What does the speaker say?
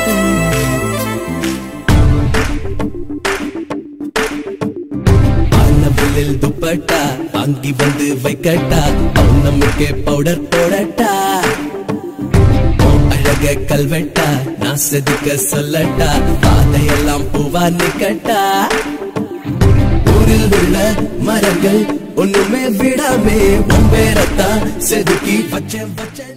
दुपट्टा वांगी बंद वैकटा पौर्णमिके पौडर पोडटा अழக கல்வெட்டா நான் செதுக்க சொல்லட்டா பாதையெல்லாம் பூவா நிக்கட்டா ஊரில் உள்ள மரங்கள் ஒண்ணுமே விடாமே உன் பேரத்தான் செதுக்கி வச்ச